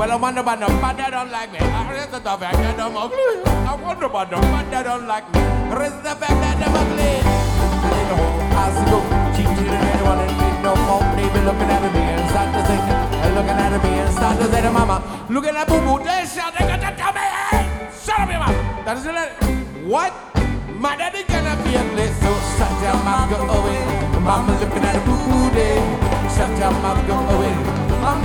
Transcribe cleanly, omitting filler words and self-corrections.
Well, I wonder about the man that don't like me. It's the fact that I'm ugly. I wonder about the man that don't like me. It's the fact that I'm ugly. And in the whole house to go, cheating and anyone and me no more. They be looking at me and start to sing. And looking at me and start to say to mama, looking at boo boo, they shout, they got to tell me, hey, shut up, your mama. That is it. What? My daddy gonna be ugly, so shut your mouth, go away. Mama looking at a boo boo day. Shut your mouth, go away.